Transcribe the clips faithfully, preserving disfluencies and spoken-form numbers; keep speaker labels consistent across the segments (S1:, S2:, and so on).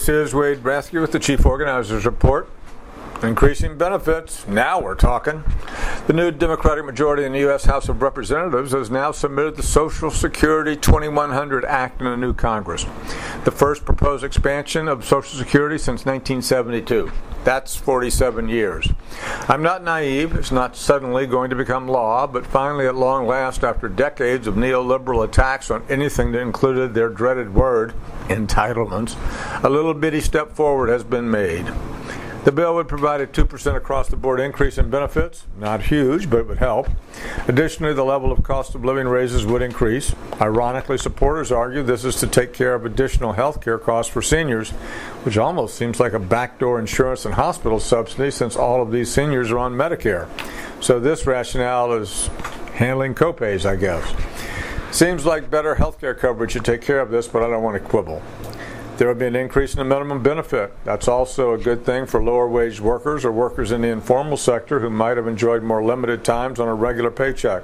S1: This is Wade Rathke with the Chief Organizers Report. Increasing benefits. Now we're talking. The new Democratic majority in the U S House of Representatives has now submitted the Social Security twenty-one hundred Act in a new Congress, the first proposed expansion of Social Security since nineteen seventy-two. That's forty-seven years. I'm not naive. It's not suddenly going to become law, but finally, at long last, after decades of neoliberal attacks on anything that included their dreaded word, entitlements, a little bitty step forward has been made. The bill would provide a two percent across-the-board increase in benefits. Not huge, but it would help. Additionally, the level of cost of living raises would increase. Ironically, supporters argue this is to take care of additional health care costs for seniors, which almost seems like a backdoor insurance and hospital subsidy since all of these seniors are on Medicare. So this rationale is handling copays, I guess. Seems like better health care coverage should take care of this, but I don't want to quibble. There would be an increase in the minimum benefit. That's also a good thing for lower-wage workers or workers in the informal sector who might have enjoyed more limited times on a regular paycheck.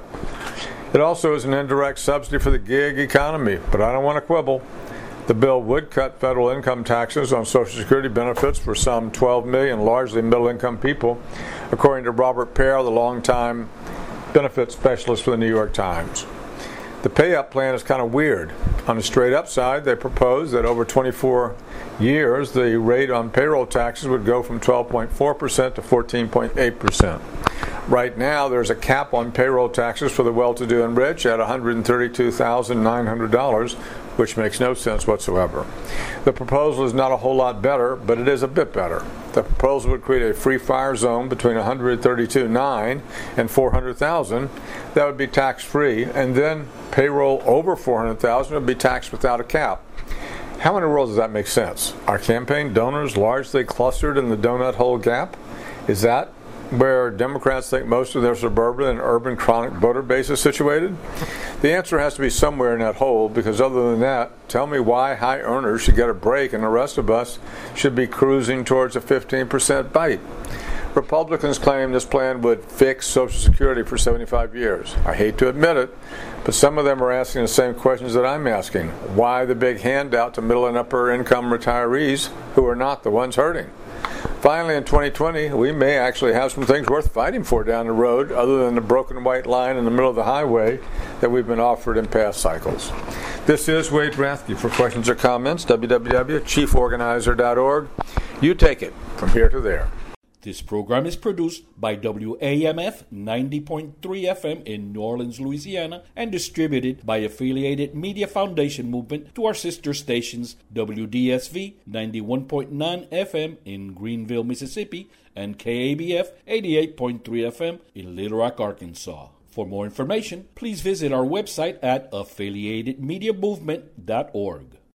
S1: It also is an indirect subsidy for the gig economy, but I don't want to quibble. The bill would cut federal income taxes on Social Security benefits for some twelve million, largely middle-income people, according to Robert Pear, the longtime benefits specialist for the New York Times. The pay-up plan is kind of weird. On the straight-up side, they propose that over twenty-four years, the rate on payroll taxes would go from twelve point four percent to fourteen point eight percent. Right now, there's a cap on payroll taxes for the well-to-do and rich at one hundred thirty-two thousand nine hundred dollars, which makes no sense whatsoever. The proposal is not a whole lot better, but it is a bit better. The proposal would create a free fire zone between one hundred thirty-two thousand nine hundred dollars and four hundred thousand dollars. That would be tax-free, and then payroll over four hundred thousand dollars would be taxed without a cap. How in the world does that make sense? Are campaign donors largely clustered in the donut hole gap? Is that where Democrats think most of their suburban and urban chronic voter base is situated? The answer has to be somewhere in that hole, because other than that, tell me why high earners should get a break and the rest of us should be cruising towards a fifteen percent bite. Republicans claim this plan would fix Social Security for seventy-five years. I hate to admit it, but some of them are asking the same questions that I'm asking. Why the big handout to middle and upper income retirees who are not the ones hurting? Finally, in twenty twenty, we may actually have some things worth fighting for down the road other than the broken white line in the middle of the highway that we've been offered in past cycles. This is Wade Rathke. For questions or comments, w w w dot chief organizer dot org. You take it from here to there.
S2: This program is produced by W A M F ninety point three F M in New Orleans, Louisiana, and distributed by Affiliated Media Foundation Movement to our sister stations W D S V ninety-one point nine F M in Greenville, Mississippi, and K A B F eighty-eight point three F M in Little Rock, Arkansas. For more information, please visit our website at affiliated media movement dot org.